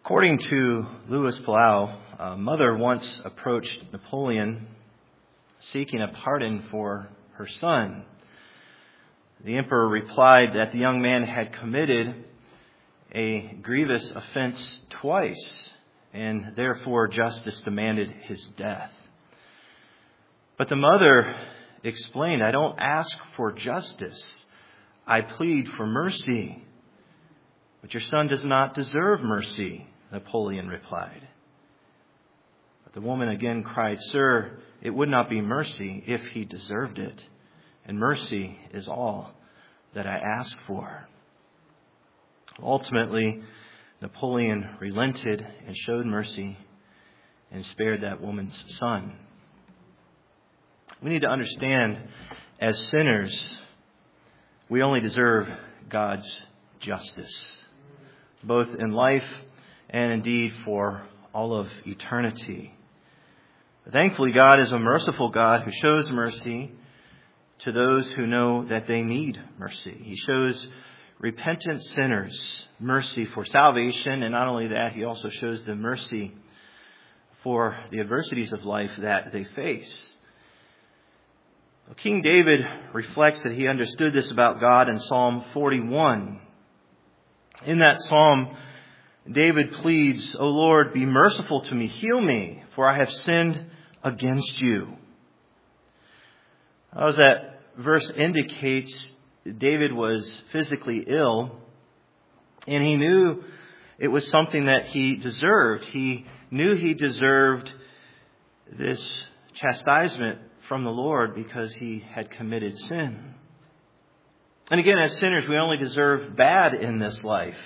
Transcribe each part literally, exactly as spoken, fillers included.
According to Louis Palau, a mother once approached Napoleon seeking a pardon for her son. The emperor replied that the young man had committed a grievous offense twice, and therefore justice demanded his death. But the mother explained, "I don't ask for justice. I plead for mercy." "But your son does not deserve mercy," Napoleon replied. But the woman again cried, "Sir, it would not be mercy if he deserved it. And mercy is all that I ask for." Ultimately, Napoleon relented and showed mercy and spared that woman's son. We need to understand, as sinners, we only deserve God's justice, both in life and indeed for all of eternity. Thankfully, God is a merciful God who shows mercy to those who know that they need mercy. He shows repentant sinners mercy for salvation, and not only that, He also shows them mercy for the adversities of life that they face. King David reflects that he understood this about God in Psalm forty-one. In that psalm, David pleads, "O Lord, be merciful to me, heal me, for I have sinned against you." As that verse indicates, David was physically ill, and he knew it was something that he deserved. He knew he deserved this chastisement from the Lord because he had committed sin. And again, as sinners, we only deserve bad in this life,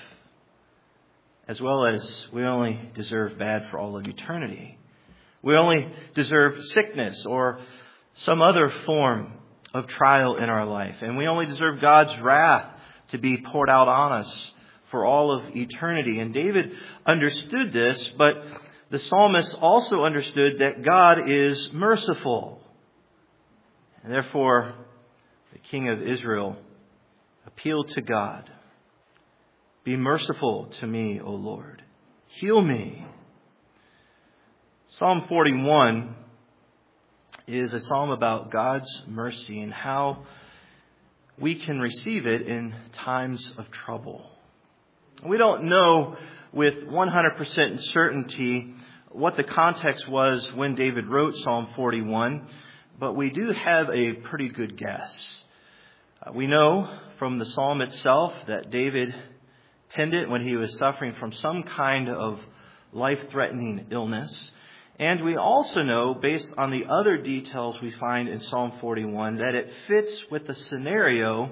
as well as we only deserve bad for all of eternity. We only deserve sickness or some other form of trial in our life. And we only deserve God's wrath to be poured out on us for all of eternity. And David understood this, but the psalmist also understood that God is merciful. And therefore, the king of Israel appealed to God. "Be merciful to me, O Lord. Heal me." Psalm forty-one is a psalm about God's mercy and how we can receive it in times of trouble. We don't know with one hundred percent certainty what the context was when David wrote Psalm forty-one, but we do have a pretty good guess. We know from the psalm itself that David penned it when he was suffering from some kind of life-threatening illness. And we also know, based on the other details we find in Psalm forty-one, that it fits with the scenario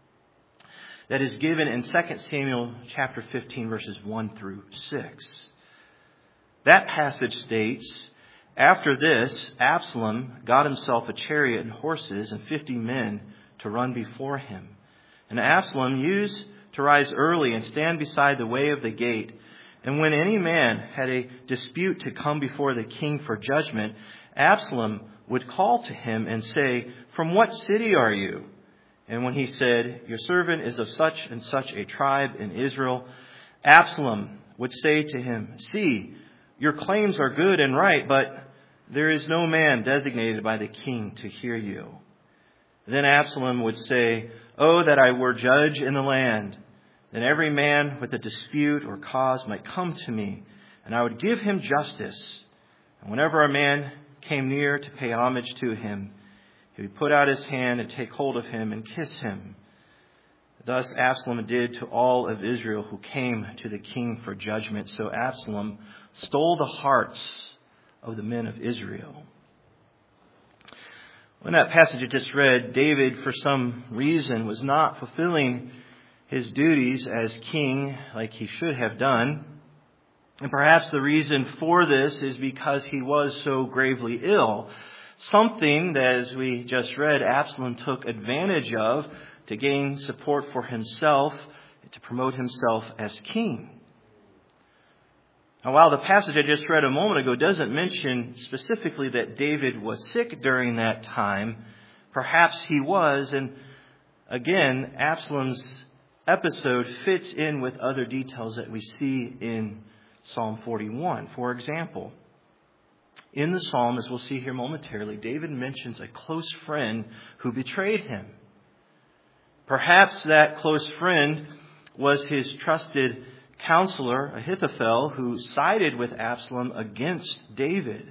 that is given in Second Samuel chapter fifteen, verses one through six. That passage states, "After this, Absalom got himself a chariot and horses and fifty men to run before him. And Absalom used to rise early and stand beside the way of the gate. And when any man had a dispute to come before the king for judgment, Absalom would call to him and say, 'From what city are you?' And when he said, 'Your servant is of such and such a tribe in Israel,' Absalom would say to him, 'See, your claims are good and right, but there is no man designated by the king to hear you.' Then Absalom would say, 'Oh, that I were judge in the land. Then every man with a dispute or cause might come to me, and I would give him justice. And whenever a man came near to pay homage to him, he would put out his hand and take hold of him and kiss him.' Thus Absalom did to all of Israel who came to the king for judgment. So Absalom stole the hearts of the men of Israel." In that passage I just read, David, for some reason, was not fulfilling his duties as king like he should have done. And perhaps the reason for this is because he was so gravely ill. Something that, as we just read, Absalom took advantage of to gain support for himself, to promote himself as king. Now, while the passage I just read a moment ago doesn't mention specifically that David was sick during that time, perhaps he was. And again, Absalom's episode fits in with other details that we see in Psalm forty-one. For example, in the psalm, as we'll see here momentarily, David mentions a close friend who betrayed him. Perhaps that close friend was his trusted counselor, Ahithophel, who sided with Absalom against David.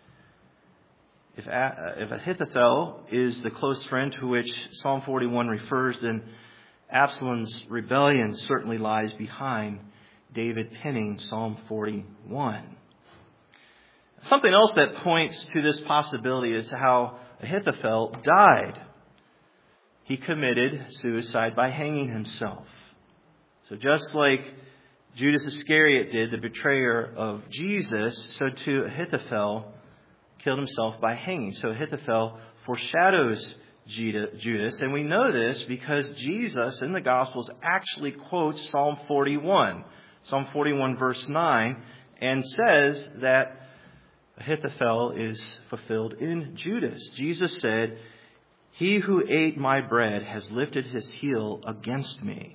If, if Ahithophel is the close friend to which Psalm forty-one refers, then Absalom's rebellion certainly lies behind David penning Psalm forty-one. Something else that points to this possibility is how Ahithophel died. He committed suicide by hanging himself. So just like Judas Iscariot did, the betrayer of Jesus, so too Ahithophel killed himself by hanging. So Ahithophel foreshadows Judas, and we know this because Jesus in the Gospels actually quotes Psalm forty-one, Psalm forty-one verse nine, and says that Ahithophel is fulfilled in Judas. Jesus said, "He who ate my bread has lifted his heel against me."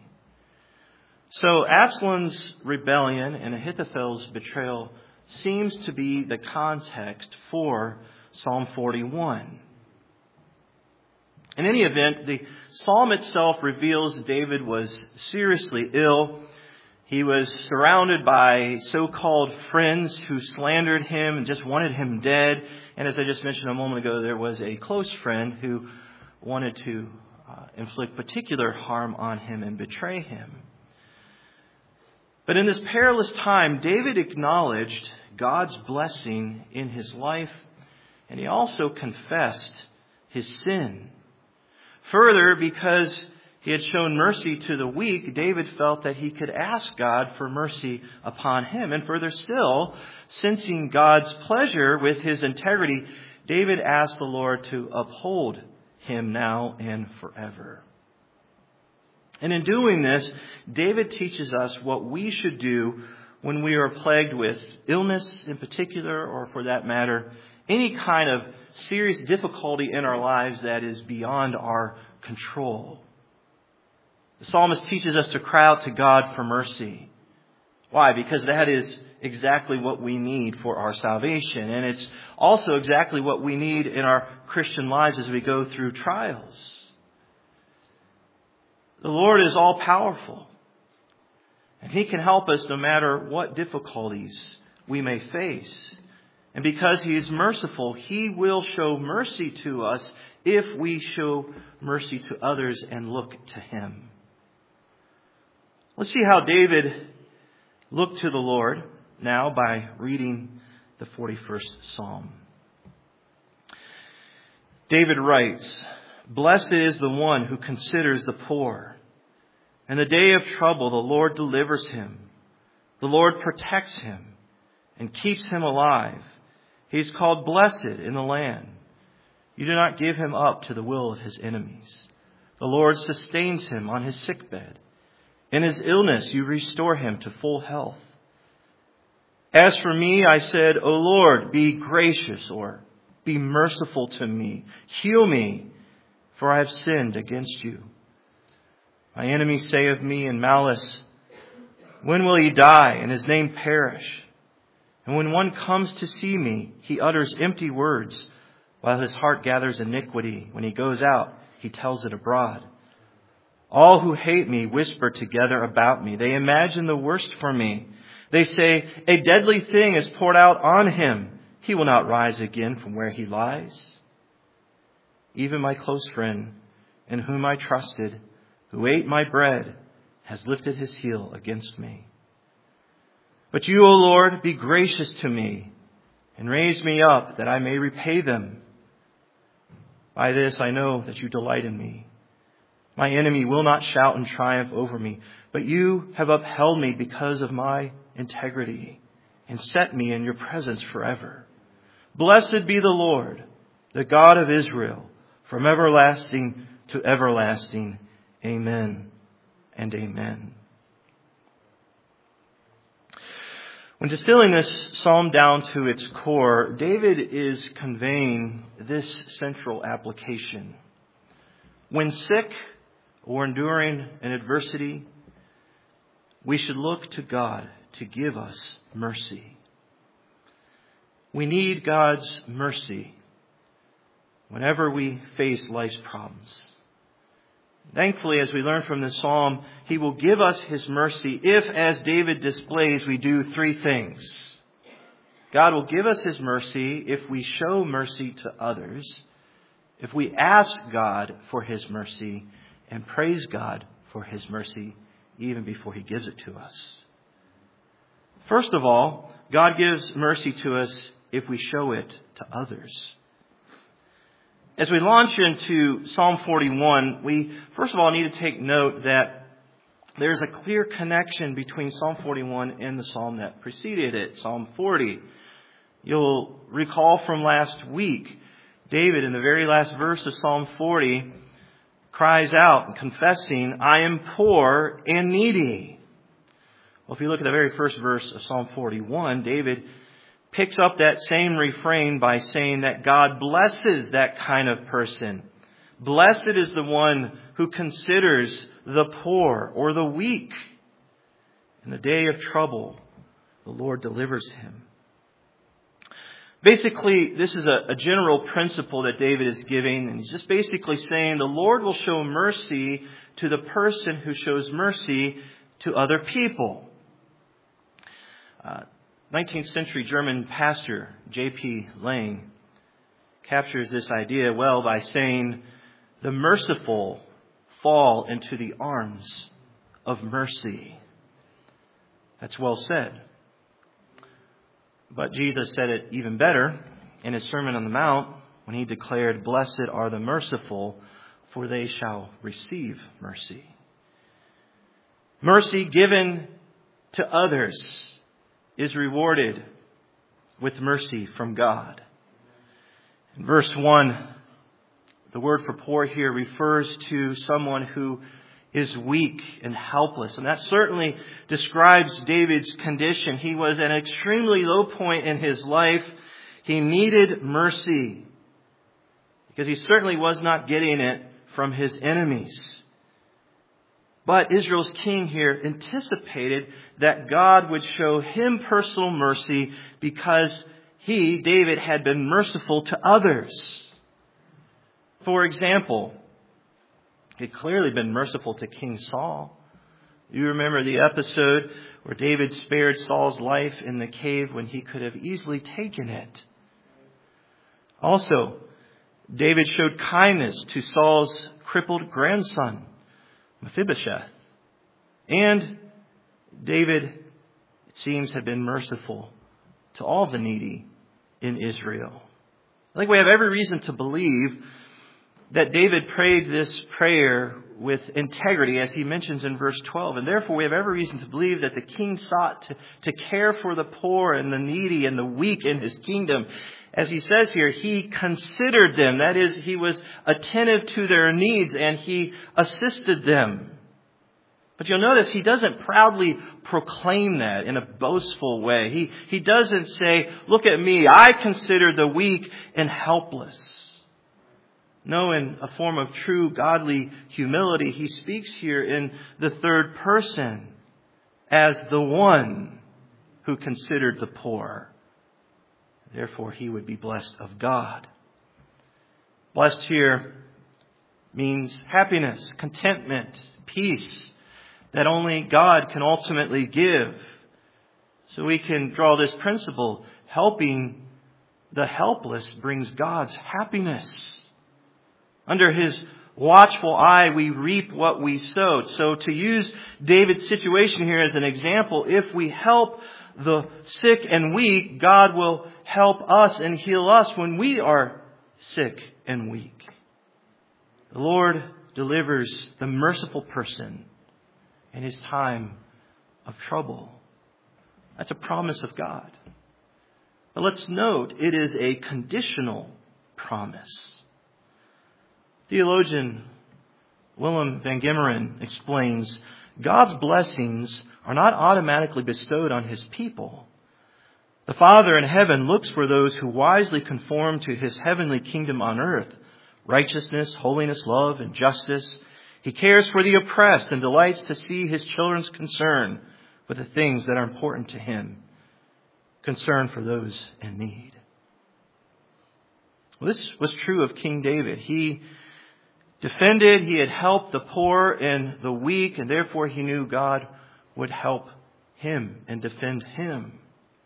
So Absalom's rebellion and Ahithophel's betrayal seems to be the context for Psalm forty-one. In any event, the psalm itself reveals David was seriously ill. He was surrounded by so-called friends who slandered him and just wanted him dead. And as I just mentioned a moment ago, there was a close friend who wanted to uh, inflict particular harm on him and betray him. But in this perilous time, David acknowledged God's blessing in his life, and he also confessed his sin. Further, because he had shown mercy to the weak, David felt that he could ask God for mercy upon him. And further still, sensing God's pleasure with his integrity, David asked the Lord to uphold him now and forever. And in doing this, David teaches us what we should do when we are plagued with illness in particular, or for that matter, any kind of serious difficulty in our lives that is beyond our control. The psalmist teaches us to cry out to God for mercy. Why? Because that is exactly what we need for our salvation. And it's also exactly what we need in our Christian lives as we go through trials. The Lord is all powerful, and He can help us no matter what difficulties we may face. And because He is merciful, He will show mercy to us if we show mercy to others and look to Him. Let's see how David looked to the Lord now by reading the forty-first Psalm. David writes, "Blessed is the one who considers the poor. In the day of trouble, the Lord delivers him. The Lord protects him and keeps him alive. He is called blessed in the land. You do not give him up to the will of his enemies. The Lord sustains him on his sickbed. In his illness, you restore him to full health. As for me, I said, O Lord, be gracious," or "be merciful to me. Heal me, for I have sinned against you. My enemies say of me in malice, when will he die and his name perish? And when one comes to see me, he utters empty words, while his heart gathers iniquity. When he goes out, he tells it abroad. All who hate me whisper together about me. They imagine the worst for me. They say, a deadly thing is poured out on him. He will not rise again from where he lies. Even my close friend, in whom I trusted, who ate my bread, has lifted his heel against me. But you, O Lord, be gracious to me and raise me up that I may repay them. By this I know that you delight in me. My enemy will not shout in triumph over me, but you have upheld me because of my integrity and set me in your presence forever. Blessed be the Lord, the God of Israel, from everlasting to everlasting. Amen and amen. When distilling this psalm down to its core, David is conveying this central application. When sick or enduring an adversity, we should look to God to give us mercy. We need God's mercy whenever we face life's problems. Thankfully, as we learn from this psalm, He will give us His mercy if, as David displays, we do three things. God will give us His mercy if we show mercy to others, if we ask God for His mercy, and praise God for His mercy even before He gives it to us. First of all, God gives mercy to us if we show it to others. As we launch into Psalm forty-one, we first of all need to take note that there's a clear connection between Psalm forty-one and the psalm that preceded it, Psalm forty. You'll recall from last week, David, in the very last verse of Psalm forty, cries out, confessing, "I am poor and needy." Well, if you look at the very first verse of Psalm forty-one, David picks up that same refrain by saying that God blesses that kind of person. Blessed is the one who considers the poor or the weak. In the day of trouble, the Lord delivers him. Basically, this is a, a general principle that David is giving, and he's just basically saying the Lord will show mercy to the person who shows mercy to other people. Uh, nineteenth century German pastor J P Lang captures this idea well by saying, "The merciful fall into the arms of mercy." That's well said. But Jesus said it even better in His Sermon on the Mount when He declared, "Blessed are the merciful, for they shall receive mercy." Mercy given to others is rewarded with mercy from God. In verse one, the word for poor here refers to someone who is weak and helpless. And that certainly describes David's condition. He was at an extremely low point in his life. He needed mercy because he certainly was not getting it from his enemies. But Israel's king here anticipated that God would show him personal mercy because he, David, had been merciful to others. For example, he had clearly been merciful to King Saul. You remember the episode where David spared Saul's life in the cave when he could have easily taken it. Also, David showed kindness to Saul's crippled grandson, Mephibosheth. And David, it seems, had been merciful to all the needy in Israel. I think we have every reason to believe that David prayed this prayer with integrity, as he mentions in verse twelve. And therefore, we have every reason to believe that the king sought to, to care for the poor and the needy and the weak in his kingdom. As he says here, he considered them. That is, he was attentive to their needs and he assisted them. But you'll notice he doesn't proudly proclaim that in a boastful way. He, he doesn't say, "Look at me, I consider the weak and helpless." No, in a form of true godly humility, he speaks here in the third person as the one who considered the poor. Therefore, he would be blessed of God. Blessed here means happiness, contentment, peace that only God can ultimately give. So we can draw this principle: helping the helpless brings God's happiness. Under His watchful eye, we reap what we sowed. So to use David's situation here as an example, if we help the sick and weak, God will help us and heal us when we are sick and weak. The Lord delivers the merciful person in his time of trouble. That's a promise of God. But let's note, it is a conditional promise. Theologian Willem van Gemeren explains, God's blessings are not automatically bestowed on His people. The Father in heaven looks for those who wisely conform to His heavenly kingdom on earth: righteousness, holiness, love, and justice. He cares for the oppressed and delights to see His children's concern but the things that are important to him. Concern for those in need. Well, this was true of King David. He defended, he had helped the poor and the weak, and therefore he knew God would help him and defend him.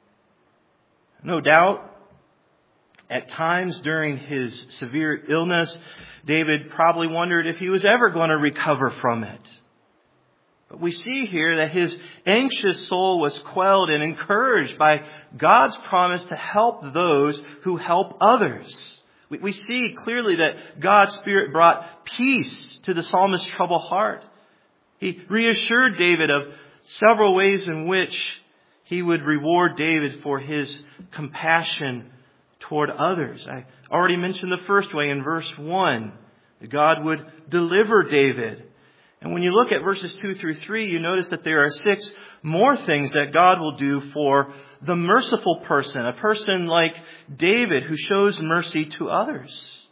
No doubt, at times during his severe illness, David probably wondered if he was ever going to recover from it. But we see here that his anxious soul was quelled and encouraged by God's promise to help those who help others. We, we see clearly that God's Spirit brought peace to the psalmist's troubled heart. He reassured David of several ways in which he would reward David for his compassion toward others. I already mentioned the first way in verse one, that God would deliver David. And when you look at verses two through three, you notice that there are six more things that God will do for the merciful person, a person like David who shows mercy to others.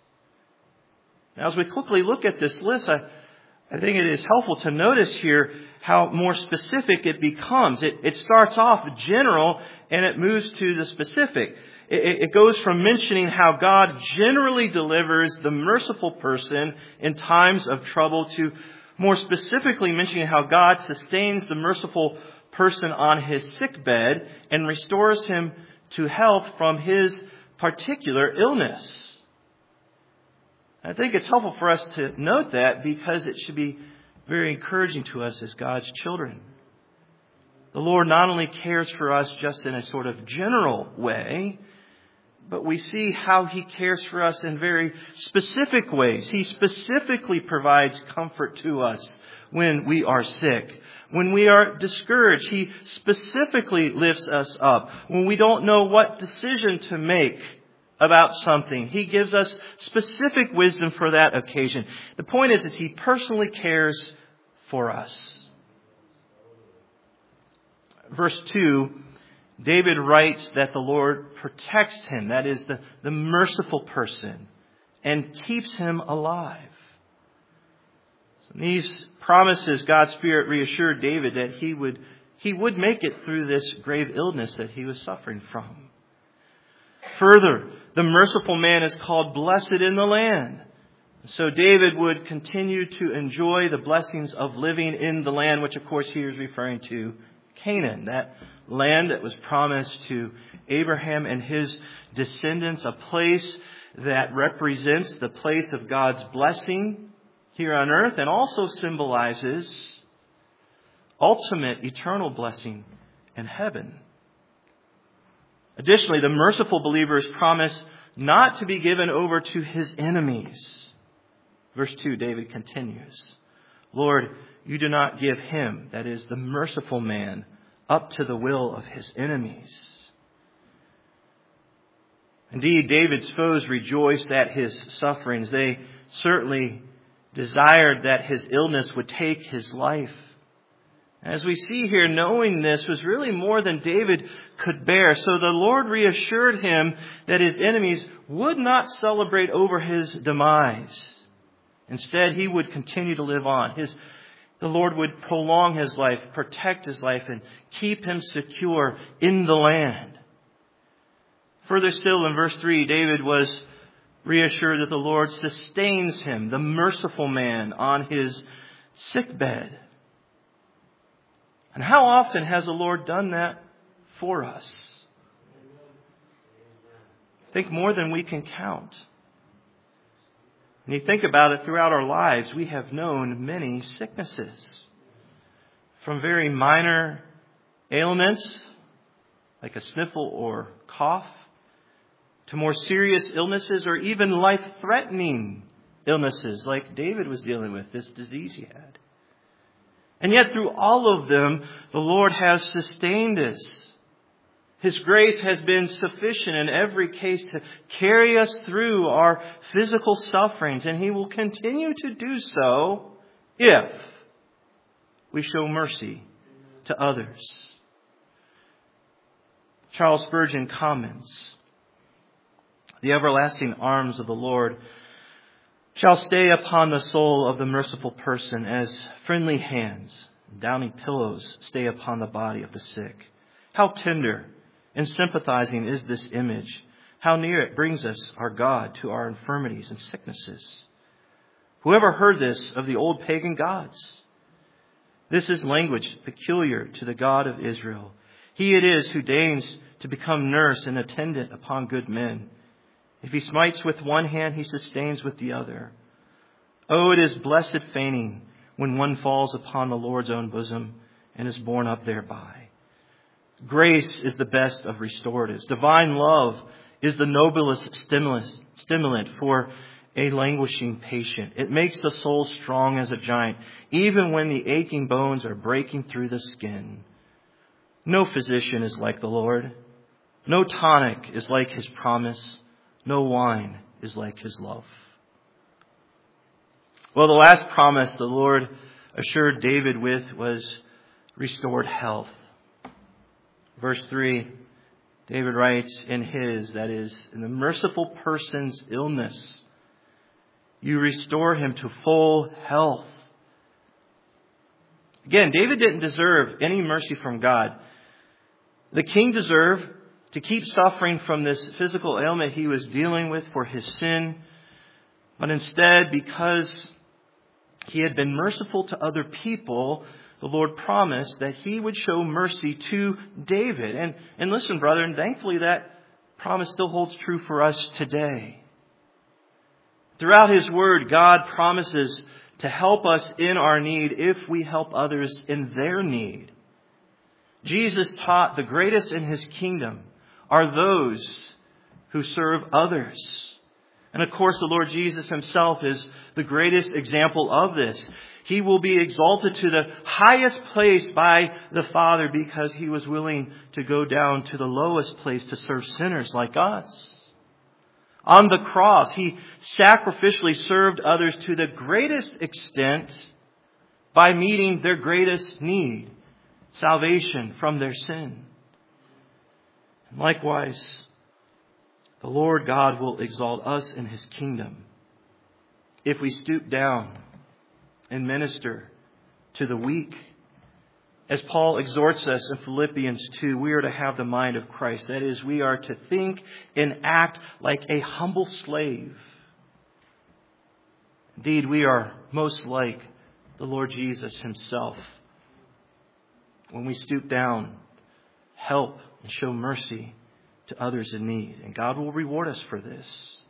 Now, as we quickly look at this list, I, I think it is helpful to notice here how more specific it becomes. It, it starts off general and it moves to the specific. It, it goes from mentioning how God generally delivers the merciful person in times of trouble to more specifically mentioning how God sustains the merciful person on his sick bed and restores him to health from his particular illness. I think it's helpful for us to note that because it should be very encouraging to us as God's children. The Lord not only cares for us just in a sort of general way, but we see how He cares for us in very specific ways. He specifically provides comfort to us when we are sick. When we are discouraged, He specifically lifts us up. When we don't know what decision to make about something, He gives us specific wisdom for that occasion. The point is that He personally cares for us. Verse two, David writes that the Lord protects him, that is, the, the merciful person, and keeps him alive. So in these promises, God's Spirit reassured David that he would, he would make it through this grave illness that he was suffering from. Further, the merciful man is called blessed in the land. So David would continue to enjoy the blessings of living in the land, which of course here is referring to Canaan, that land that was promised to Abraham and his descendants, a place that represents the place of God's blessing here on earth and also symbolizes ultimate eternal blessing in heaven. Additionally, the merciful believer is promised not to be given over to his enemies. Verse two, David continues, Lord, you do not give him, that is, the merciful man, up to the will of his enemies. Indeed, David's foes rejoiced at his sufferings. They certainly desired that his illness would take his life. As we see here, knowing this was really more than David could bear. So the Lord reassured him that his enemies would not celebrate over his demise. Instead, he would continue to live on. His The Lord would prolong his life, protect his life, and keep him secure in the land. Further still, in verse three, David was reassured that the Lord sustains him, the merciful man, on his sick bed. And how often has the Lord done that for us? I think more than we can count. When you think about it, throughout our lives, we have known many sicknesses. From very minor ailments, like a sniffle or cough, to more serious illnesses or even life-threatening illnesses like David was dealing with, this disease he had. And yet through all of them, the Lord has sustained us. His grace has been sufficient in every case to carry us through our physical sufferings, and He will continue to do so if we show mercy to others. Charles Spurgeon comments, the everlasting arms of the Lord shall stay upon the soul of the merciful person as friendly hands downy pillows stay upon the body of the sick. How tender and sympathizing is this image. How near it brings us, our God, to our infirmities and sicknesses. Whoever heard this of the old pagan gods? This is language peculiar to the God of Israel. He it is who deigns to become nurse and attendant upon good men. If he smites with one hand, he sustains with the other. Oh, it is blessed feigning when one falls upon the Lord's own bosom and is borne up thereby. Grace is the best of restoratives. Divine love is the noblest stimulus, stimulant for a languishing patient. It makes the soul strong as a giant, even when the aching bones are breaking through the skin. No physician is like the Lord. No tonic is like his promise. No wine is like his love. Well, the last promise the Lord assured David with was restored health. Verse three, David writes in his, that is, in the merciful person's illness, you restore him to full health. Again, David didn't deserve any mercy from God. The king deserved to keep suffering from this physical ailment he was dealing with for his sin. But instead, because he had been merciful to other people, the Lord promised that he would show mercy to David. And, and listen, brethren, thankfully that promise still holds true for us today. Throughout his word, God promises to help us in our need if we help others in their need. Jesus taught the greatest in his kingdom are those who serve others. And of course, the Lord Jesus himself is the greatest example of this. He will be exalted to the highest place by the Father because he was willing to go down to the lowest place to serve sinners like us. On the cross, he sacrificially served others to the greatest extent by meeting their greatest need, salvation from their sin. And likewise, the Lord God will exalt us in his kingdom if we stoop down and minister to the weak. As Paul exhorts us in Philippians two, we are to have the mind of Christ. That is, we are to think and act like a humble slave. Indeed, we are most like the Lord Jesus himself when we stoop down, help, and show mercy to others in need. And God will reward us for this.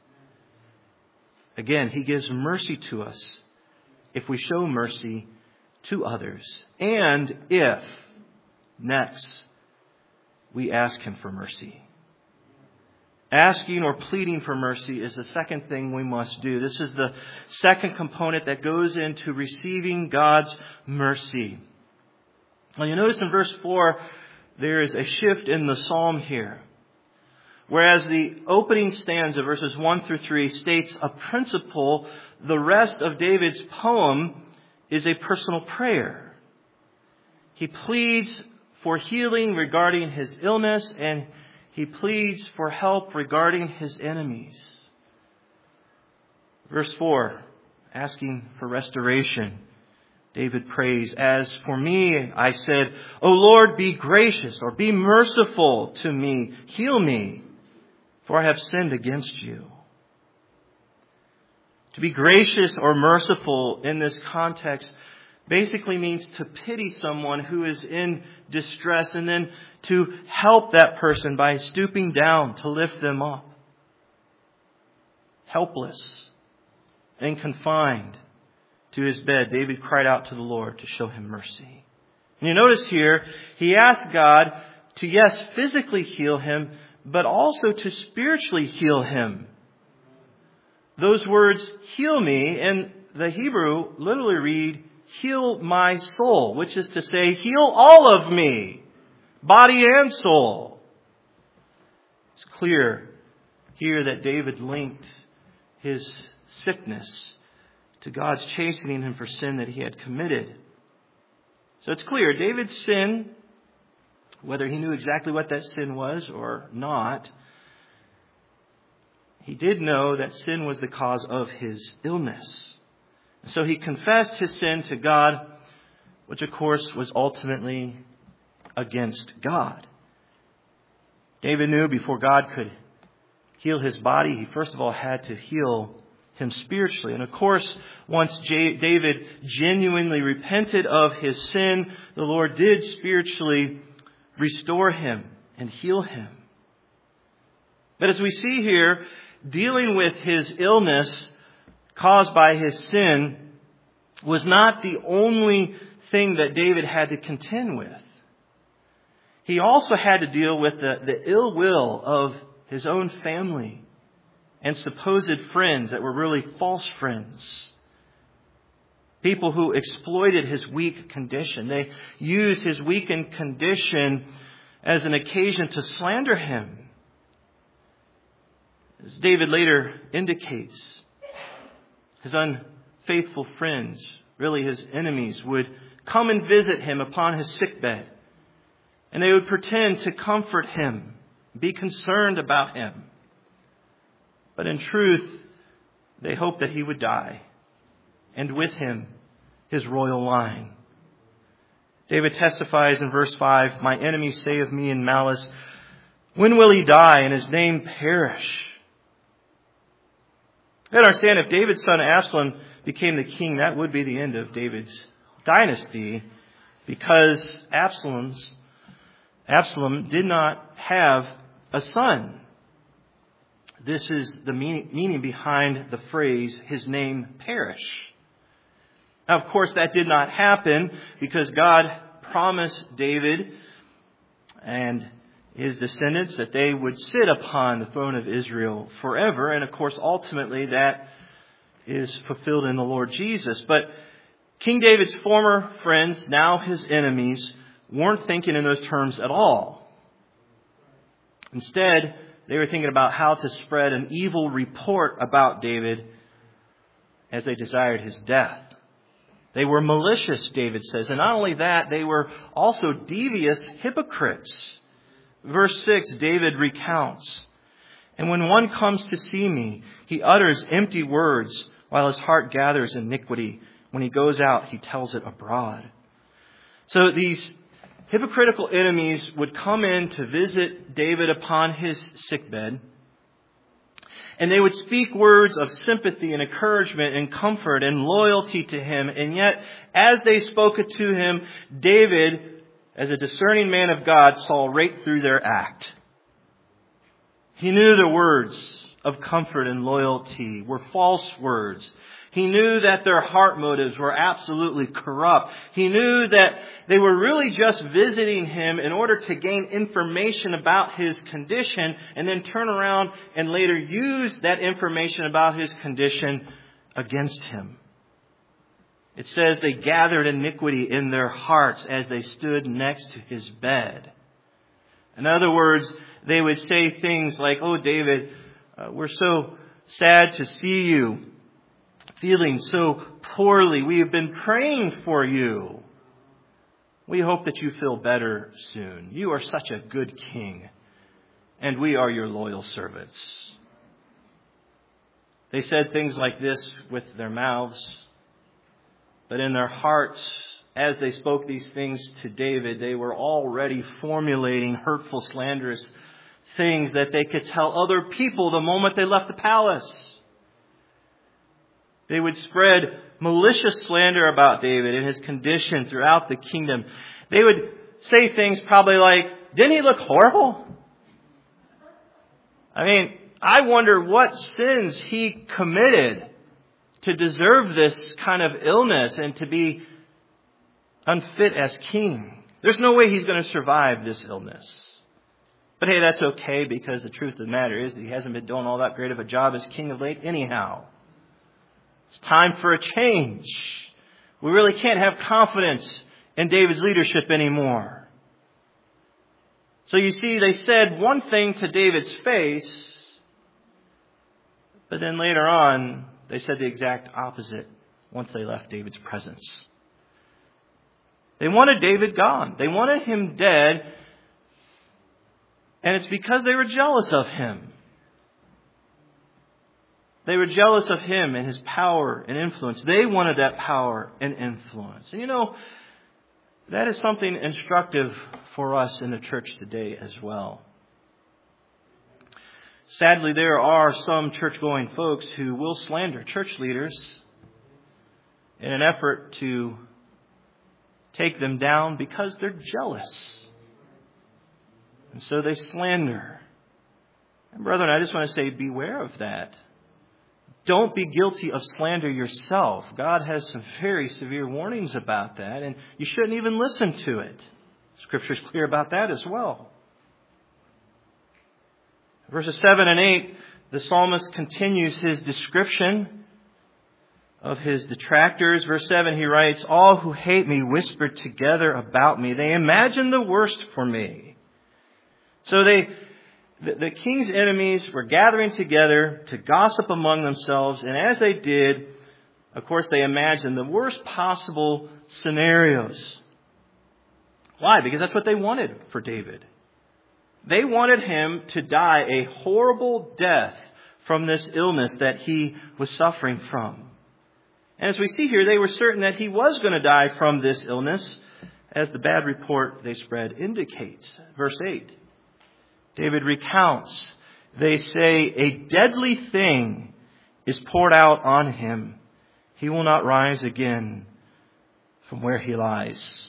Again, he gives mercy to us if we show mercy to others. And if, next, we ask him for mercy. Asking or pleading for mercy is the second thing we must do. This is the second component that goes into receiving God's mercy. Now you notice in verse four, there is a shift in the psalm here. Whereas the opening stanza, verses one through three, states a principle, the rest of David's poem is a personal prayer. He pleads for healing regarding his illness, and he pleads for help regarding his enemies. Verse four, asking for restoration. David prays, as for me, I said, O Lord, be gracious or be merciful to me. Heal me, for I have sinned against you. To be gracious or merciful in this context basically means to pity someone who is in distress and then to help that person by stooping down to lift them up. Helpless and confined to his bed, David cried out to the Lord to show him mercy. And you notice here, he asked God to, yes, physically heal him, but also to spiritually heal him. Those words, heal me, in the Hebrew literally read, heal my soul, which is to say, heal all of me, body and soul. It's clear here that David linked his sickness to God's chastening him for sin that he had committed. So it's clear, David's sin, whether he knew exactly what that sin was or not, he did know that sin was the cause of his illness. So he confessed his sin to God, which of course was ultimately against God. David knew before God could heal his body, he first of all had to heal him spiritually. And of course, once J- David genuinely repented of his sin, the Lord did spiritually restore him and heal him. But as we see here, dealing with his illness caused by his sin was not the only thing that David had to contend with. He also had to deal with the, the ill will of his own family and supposed friends that were really false friends. People who exploited his weak condition. They used his weakened condition as an occasion to slander him. As David later indicates, his unfaithful friends, really his enemies, would come and visit him upon his sickbed. And they would pretend to comfort him, be concerned about him. But in truth, they hoped that he would die, and with him, his royal line. David testifies in verse five, "My enemies say of me in malice, when will he die and his name perish?" You understand, if David's son Absalom became the king, that would be the end of David's dynasty, because Absalom's Absalom did not have a son. This is the meaning behind the phrase, "his name perish." Now, of course, that did not happen because God promised David and his descendants that they would sit upon the throne of Israel forever. And of course, ultimately, that is fulfilled in the Lord Jesus. But King David's former friends, now his enemies, weren't thinking in those terms at all. Instead, they were thinking about how to spread an evil report about David as they desired his death. They were malicious, David says. And not only that, they were also devious hypocrites. Verse six, David recounts, "And when one comes to see me, he utters empty words while his heart gathers iniquity. When he goes out, he tells it abroad." So these hypocritical enemies would come in to visit David upon his sickbed, and they would speak words of sympathy and encouragement and comfort and loyalty to him. And yet, as they spoke it to him, David, as a discerning man of God, saw right through their act. He knew the words of comfort and loyalty were false words. He knew that their heart motives were absolutely corrupt. He knew that they were really just visiting him in order to gain information about his condition and then turn around and later use that information about his condition against him. It says they gathered iniquity in their hearts as they stood next to his bed. In other words, they would say things like, "Oh, David, uh, we're so sad to see you feeling so poorly. We have been praying for you. We hope that you feel better soon. You are such a good king, and we are your loyal servants." They said things like this with their mouths, but in their hearts, as they spoke these things to David, they were already formulating hurtful, slanderous things that they could tell other people the moment they left the palace. They would spread malicious slander about David and his condition throughout the kingdom. They would say things probably like, "Didn't he look horrible? I mean, I wonder what sins he committed to deserve this kind of illness and to be unfit as king. There's no way he's going to survive this illness." But hey, that's okay, because the truth of the matter is he hasn't been doing all that great of a job as king of late anyhow. It's time for a change. We really can't have confidence in David's leadership anymore. So you see, they said one thing to David's face, but then later on, they said the exact opposite once they left David's presence. They wanted David gone. They wanted him dead, and it's because they were jealous of him. They were jealous of him and his power and influence. They wanted that power and influence. And you know, That is something instructive for us in the church today as well. Sadly, there are some church-going folks who will slander church leaders in an effort to take them down because they're jealous. And so they slander. And brethren, I just want to say, beware of that. Don't be guilty of slander yourself. God has some very severe warnings about that, and you shouldn't even listen to it. Scripture is clear about that as well. Verses seven and eight, the psalmist continues his description of his detractors. Verse seven, he writes, "All who hate me whisper together about me. They imagine the worst for me." So they, the, the king's enemies were gathering together to gossip among themselves. And as they did, of course, they imagined the worst possible scenarios. Why? Because that's what they wanted for David. They wanted him to die a horrible death from this illness that he was suffering from. And as we see here, they were certain that he was going to die from this illness, as the bad report they spread indicates. Verse eight, David recounts, they say, "A deadly thing is poured out on him. He will not rise again from where he lies."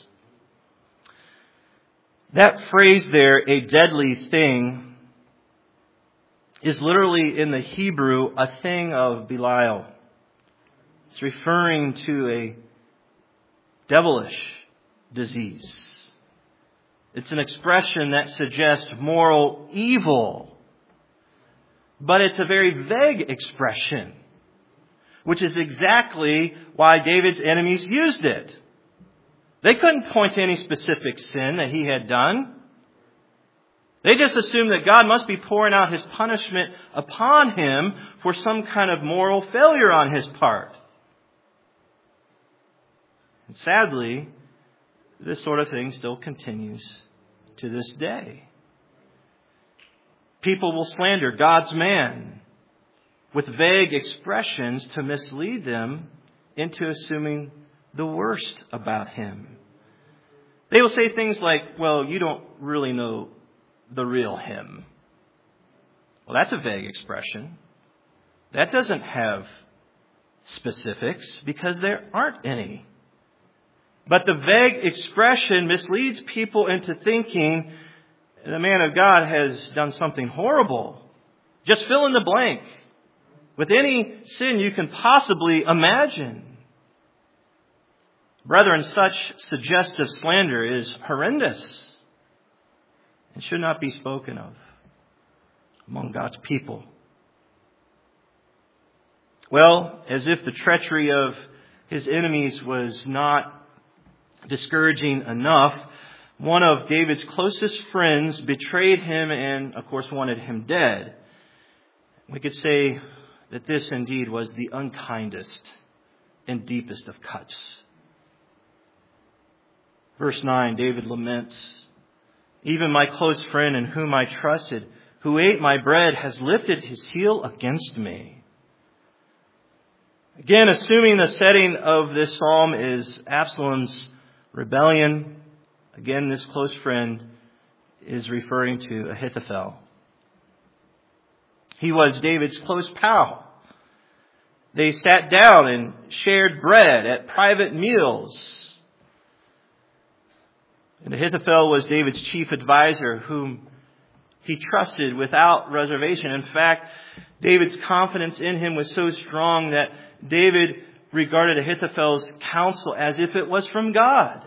That phrase there, "a deadly thing," is literally in the Hebrew a thing of Belial. It's referring to a devilish disease. It's an expression that suggests moral evil. But it's a very vague expression, which is exactly why David's enemies used it. They couldn't point to any specific sin that he had done. They just assumed that God must be pouring out his punishment upon him for some kind of moral failure on his part. And sadly, this sort of thing still continues to this day. People will slander God's man with vague expressions to mislead them into assuming the worst about him. They will say things like, "Well, you don't really know the real him." Well, that's a vague expression. That doesn't have specifics because there aren't any. But the vague expression misleads people into thinking the man of God has done something horrible. Just fill in the blank with any sin you can possibly imagine. Brethren, such suggestive slander is horrendous and should not be spoken of among God's people. Well, as if the treachery of his enemies was not discouraging enough, one of David's closest friends betrayed him and, of course, wanted him dead. We could say that this indeed was the unkindest and deepest of cuts. Verse nine, David laments, "Even my close friend in whom I trusted, who ate my bread, has lifted his heel against me." Again, assuming the setting of this psalm is Absalom's rebellion, again, this close friend is referring to Ahithophel. He was David's close pal. They sat down and shared bread at private meals. And Ahithophel was David's chief advisor, whom he trusted without reservation. In fact, David's confidence in him was so strong that David regarded Ahithophel's counsel as if it was from God.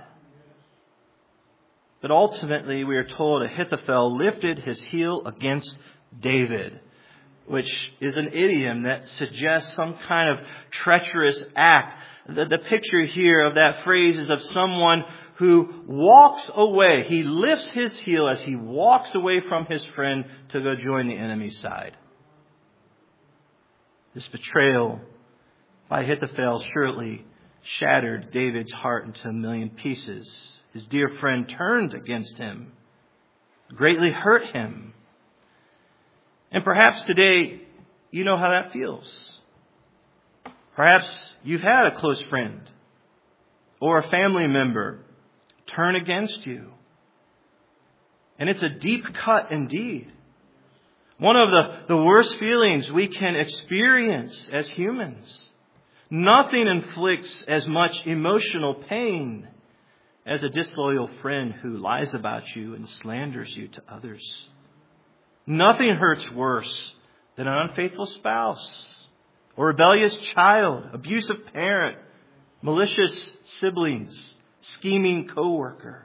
But ultimately, we are told Ahithophel lifted his heel against David, which is an idiom that suggests some kind of treacherous act. The, the picture here of that phrase is of someone who walks away. He lifts his heel as he walks away from his friend to go join the enemy's side. This betrayal by Ahithophel surely shattered David's heart into a million pieces. His dear friend turned against him, greatly hurt him. And perhaps today you know how that feels. Perhaps you've had a close friend or a family member turn against you. And it's a deep cut indeed. One of the, the worst feelings we can experience as humans. Nothing inflicts as much emotional pain as a disloyal friend who lies about you and slanders you to others. Nothing hurts worse than an unfaithful spouse or rebellious child, abusive parent, malicious siblings, scheming coworker.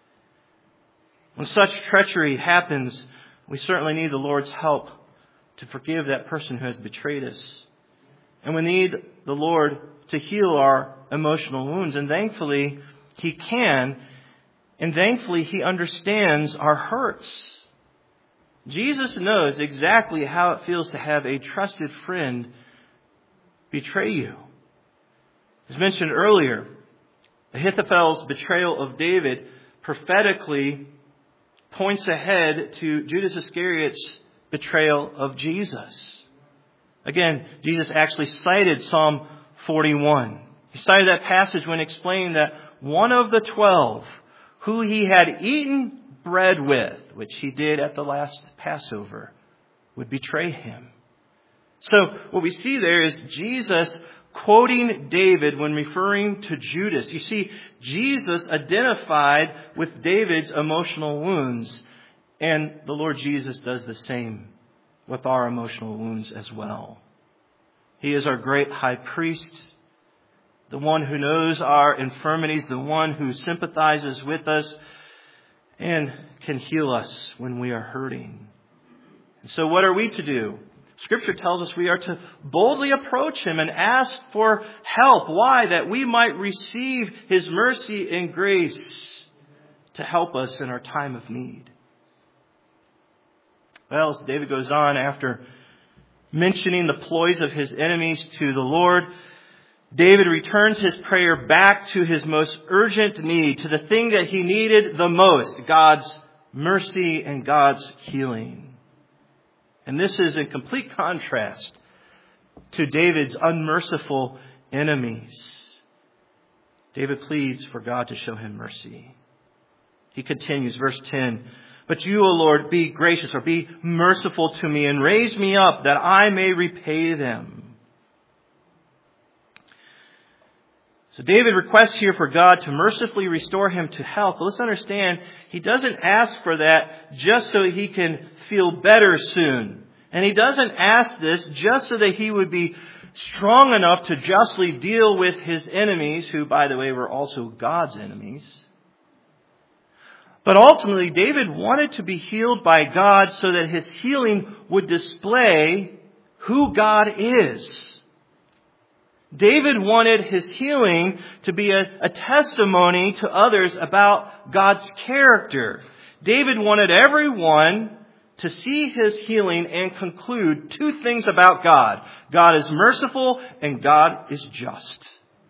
When such treachery happens, we certainly need the Lord's help to forgive that person who has betrayed us. And we need the Lord to heal our emotional wounds. And thankfully, He can. And thankfully, He understands our hurts. Jesus knows exactly how it feels to have a trusted friend betray you. As mentioned earlier, Ahithophel's betrayal of David prophetically points ahead to Judas Iscariot's betrayal of Jesus. Again, Jesus actually cited Psalm forty-one. He cited that passage when explaining that one of the twelve who he had eaten bread with, which he did at the last Passover, would betray him. So what we see there is Jesus quoting David when referring to Judas. You see, Jesus identified with David's emotional wounds, and the Lord Jesus does the same with our emotional wounds as well. He is our great high priest, the one who knows our infirmities, the one who sympathizes with us and can heal us when we are hurting. And so what are we to do? Scripture tells us we are to boldly approach Him and ask for help. Why? That we might receive His mercy and grace to help us in our time of need. Well, as David goes on, after mentioning the ploys of his enemies to the Lord, David returns his prayer back to his most urgent need, to the thing that he needed the most, God's mercy and God's healing. And this is in complete contrast to David's unmerciful enemies. David pleads for God to show him mercy. He continues, verse ten, "But you, O Lord, be gracious," or be merciful to me, "and raise me up that I may repay them." So David requests here for God to mercifully restore him to health. But let's understand, he doesn't ask for that just so he can feel better soon. And he doesn't ask this just so that he would be strong enough to justly deal with his enemies, who, by the way, were also God's enemies. But ultimately, David wanted to be healed by God so that his healing would display who God is. David wanted his healing to be a, a testimony to others about God's character. David wanted everyone to see his healing and conclude two things about God. God is merciful and God is just.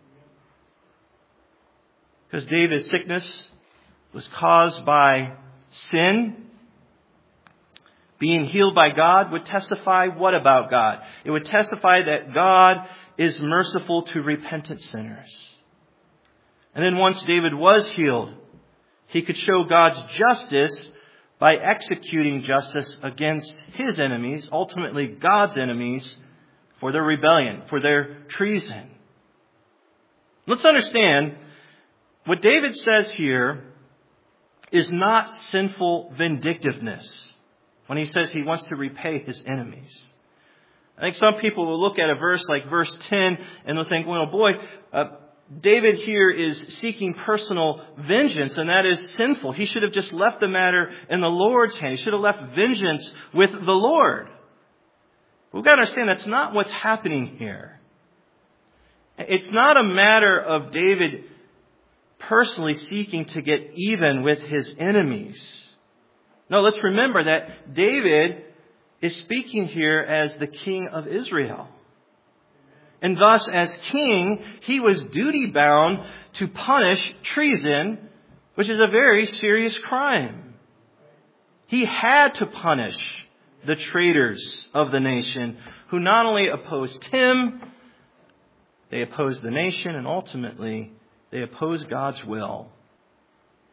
Because David's sickness was caused by sin. Being healed by God would testify what about God? It would testify that God is merciful to repentant sinners. And then once David was healed, he could show God's justice by executing justice against his enemies, ultimately God's enemies, for their rebellion, for their treason. Let's understand, what David says here is not sinful vindictiveness when he says he wants to repay his enemies. I think some people will look at a verse like verse ten and they'll think, well, boy, uh, David here is seeking personal vengeance, and that is sinful. He should have just left the matter in the Lord's hand. He should have left vengeance with the Lord. We've got to understand that's not what's happening here. It's not a matter of David personally seeking to get even with his enemies. No, let's remember that David is speaking here as the king of Israel. And thus, as king, he was duty-bound to punish treason, which is a very serious crime. He had to punish the traitors of the nation who not only opposed him, they opposed the nation, and ultimately, they opposed God's will.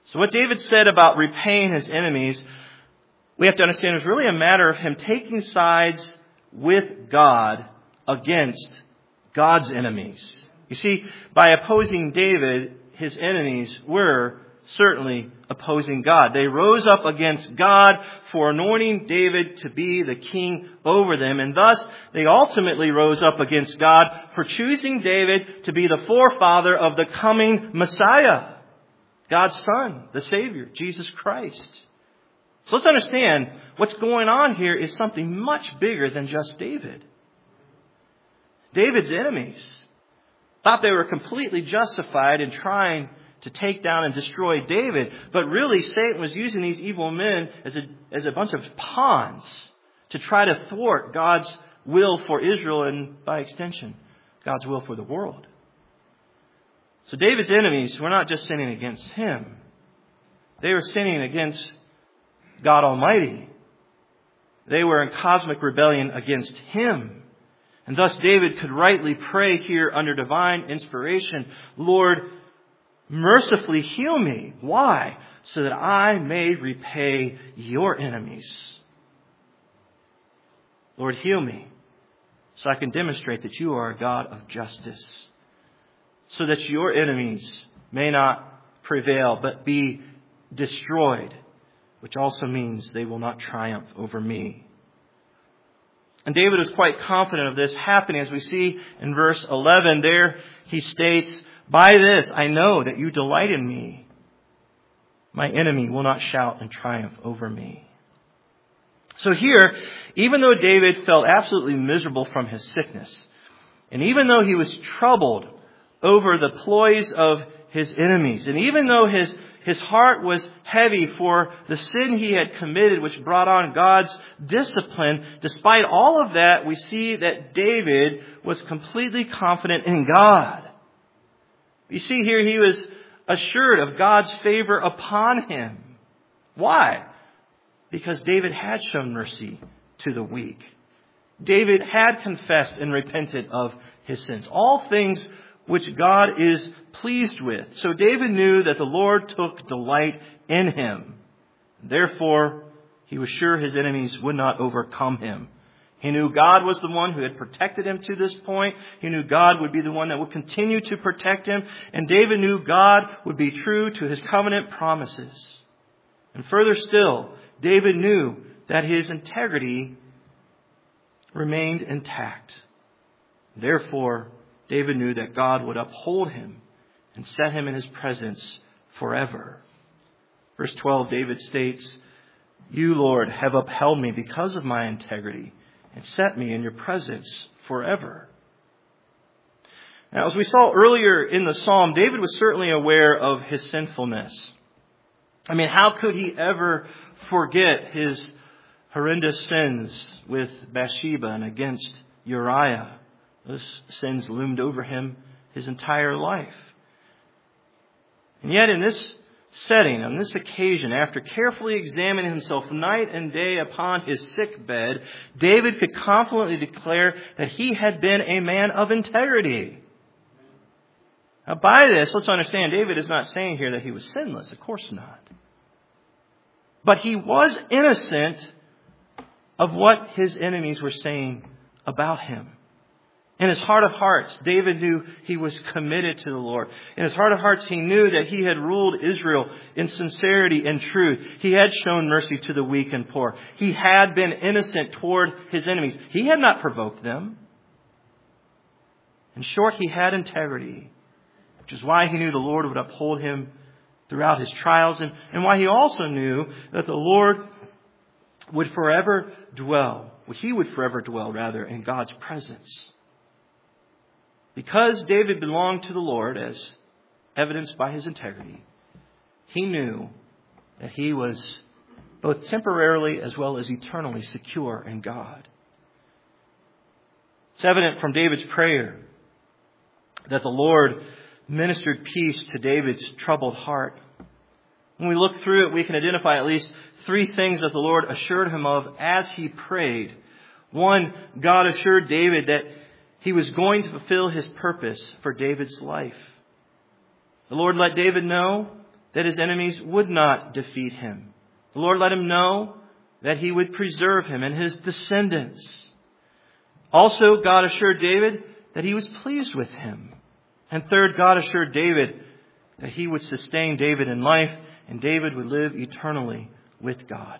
So what David said about repaying his enemies, we have to understand it was really a matter of him taking sides with God against God's enemies. You see, by opposing David, his enemies were certainly opposing God. They rose up against God for anointing David to be the king over them. And thus, they ultimately rose up against God for choosing David to be the forefather of the coming Messiah, God's Son, the Savior, Jesus Christ. So let's understand what's going on here is something much bigger than just David. David's enemies thought they were completely justified in trying to take down and destroy David. But really, Satan was using these evil men as a, as a bunch of pawns to try to thwart God's will for Israel and, by extension, God's will for the world. So David's enemies were not just sinning against him. They were sinning against God Almighty. They were in cosmic rebellion against him. And thus David could rightly pray here under divine inspiration, Lord, mercifully heal me. Why? So that I may repay your enemies. Lord, heal me so I can demonstrate that you are a God of justice. So that your enemies may not prevail, but be destroyed, which also means they will not triumph over me. And David was quite confident of this happening. As we see in verse eleven, there he states, by this I know that you delight in me. My enemy will not shout and triumph over me. So here, even though David felt absolutely miserable from his sickness, and even though he was troubled over the ploys of his enemies, and even though his His heart was heavy for the sin he had committed, which brought on God's discipline. Despite all of that, we see that David was completely confident in God. You see here, he was assured of God's favor upon him. Why? Because David had shown mercy to the weak. David had confessed and repented of his sins. All things which God is pleased with. So David knew that the Lord took delight in him. Therefore, he was sure his enemies would not overcome him. He knew God was the one who had protected him to this point. He knew God would be the one that would continue to protect him. And David knew God would be true to his covenant promises. And further still, David knew that his integrity remained intact. Therefore, David knew that God would uphold him and set him in his presence forever. Verse twelve, David states, you, Lord, have upheld me because of my integrity and set me in your presence forever. Now, as we saw earlier in the psalm, David was certainly aware of his sinfulness. I mean, how could he ever forget his horrendous sins with Bathsheba and against Uriah? Those sins loomed over him his entire life. And yet in this setting, on this occasion, after carefully examining himself night and day upon his sick bed, David could confidently declare that he had been a man of integrity. Now by this, let's understand, David is not saying here that he was sinless. Of course not. But he was innocent of what his enemies were saying about him. In his heart of hearts, David knew he was committed to the Lord. In his heart of hearts, he knew that he had ruled Israel in sincerity and truth. He had shown mercy to the weak and poor. He had been innocent toward his enemies. He had not provoked them. In short, he had integrity, which is why he knew the Lord would uphold him throughout his trials, and, and why he also knew that the Lord would forever dwell, well, he would forever dwell, rather, in God's presence. Because David belonged to the Lord, as evidenced by his integrity, he knew that he was both temporarily as well as eternally secure in God. It's evident from David's prayer that the Lord ministered peace to David's troubled heart. When we look through it, we can identify at least three things that the Lord assured him of as he prayed. One, God assured David that he was going to fulfill his purpose for David's life. The Lord let David know that his enemies would not defeat him. The Lord let him know that he would preserve him and his descendants. Also, God assured David that he was pleased with him. And third, God assured David that he would sustain David in life and David would live eternally with God.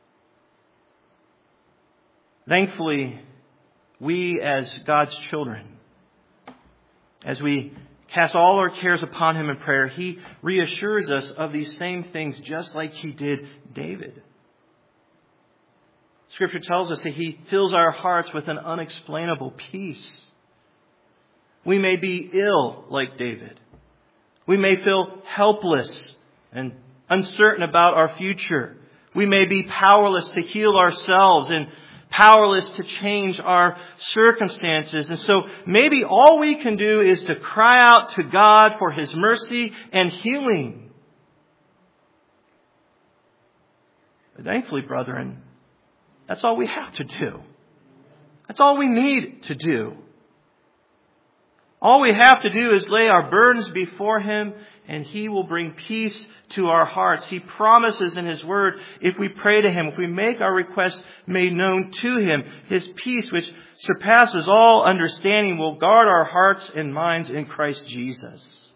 Thankfully, we as God's children, as we cast all our cares upon him in prayer, he reassures us of these same things just like he did David. Scripture tells us that he fills our hearts with an unexplainable peace. We may be ill like David. We may feel helpless and uncertain about our future. We may be powerless to heal ourselves and powerless to change our circumstances. And so maybe all we can do is to cry out to God for his mercy and healing. But thankfully, brethren, that's all we have to do. That's all we need to do. All we have to do is lay our burdens before him, and he will bring peace to our hearts. He promises in his word, if we pray to him, if we make our requests made known to him, his peace, which surpasses all understanding, will guard our hearts and minds in Christ Jesus.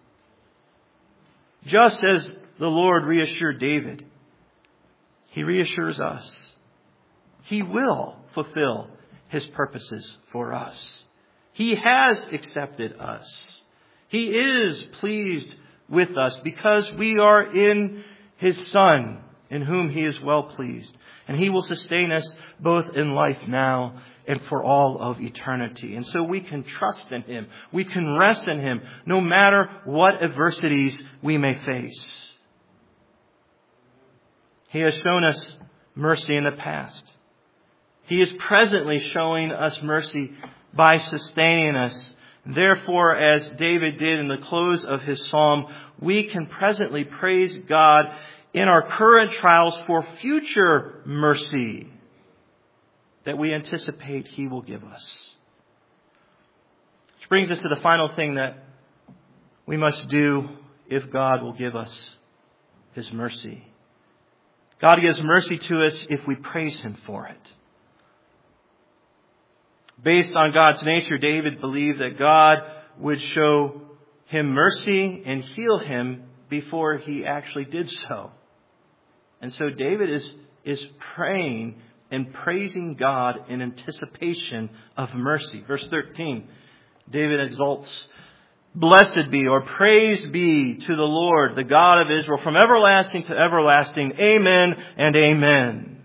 Just as the Lord reassured David, he reassures us. He will fulfill his purposes for us. He has accepted us. He is pleased with us because we are in his Son, in whom he is well pleased. And he will sustain us both in life now and for all of eternity. And so we can trust in him. We can rest in him no matter what adversities we may face. He has shown us mercy in the past. He is presently showing us mercy by sustaining us. Therefore, as David did in the close of his psalm, we can presently praise God in our current trials for future mercy that we anticipate he will give us. Which brings us to the final thing that we must do if God will give us his mercy. God gives mercy to us if we praise him for it. Based on God's nature, David believed that God would show him mercy and heal him before he actually did so. And so David is, is praying and praising God in anticipation of mercy. Verse thirteen, David exalts, "Blessed be," or "Praise be to the Lord, the God of Israel, from everlasting to everlasting. Amen and amen."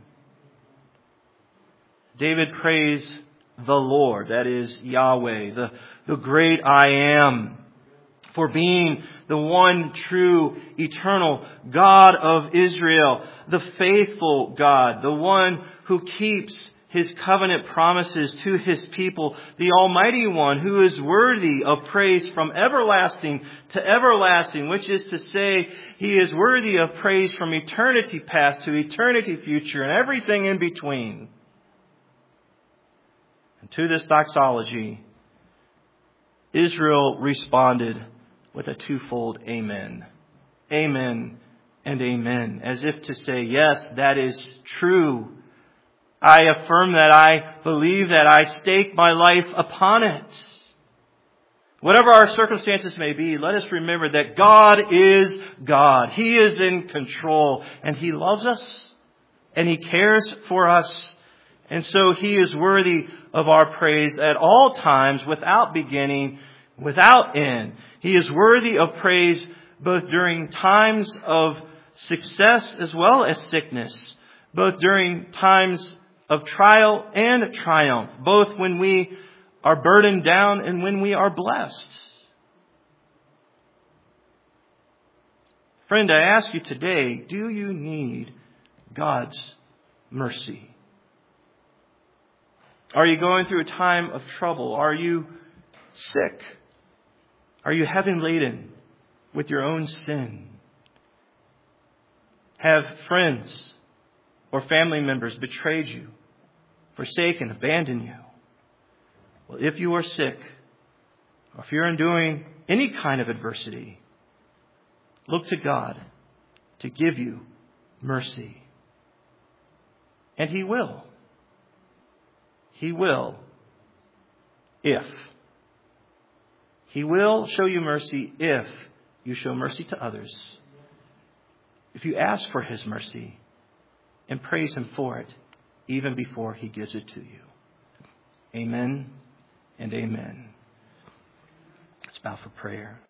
David praised the Lord, that is Yahweh, the, the great I am, for being the one true, eternal God of Israel, the faithful God, the one who keeps his covenant promises to his people, the Almighty One who is worthy of praise from everlasting to everlasting, which is to say, he is worthy of praise from eternity past to eternity future and everything in between. And to this doxology, Israel responded with a twofold amen. Amen and amen. As if to say, yes, that is true. I affirm that. I believe that. I stake my life upon it. Whatever our circumstances may be, let us remember that God is God. He is in control and he loves us and he cares for us. And so he is worthy of our praise at all times, without beginning, without end. He is worthy of praise both during times of success as well as sickness, both during times of trial and triumph, both when we are burdened down and when we are blessed. Friend, I ask you today, do you need God's mercy? Are you going through a time of trouble? Are you sick? Are you heavy laden with your own sin? Have friends or family members betrayed you, forsaken, abandoned you? Well, if you are sick, or if you're enduring any kind of adversity, look to God to give you mercy. And He will. He will. If. He will show you mercy if you show mercy to others. If you ask for His mercy and praise Him for it, even before He gives it to you. Amen and amen. Let's bow for prayer.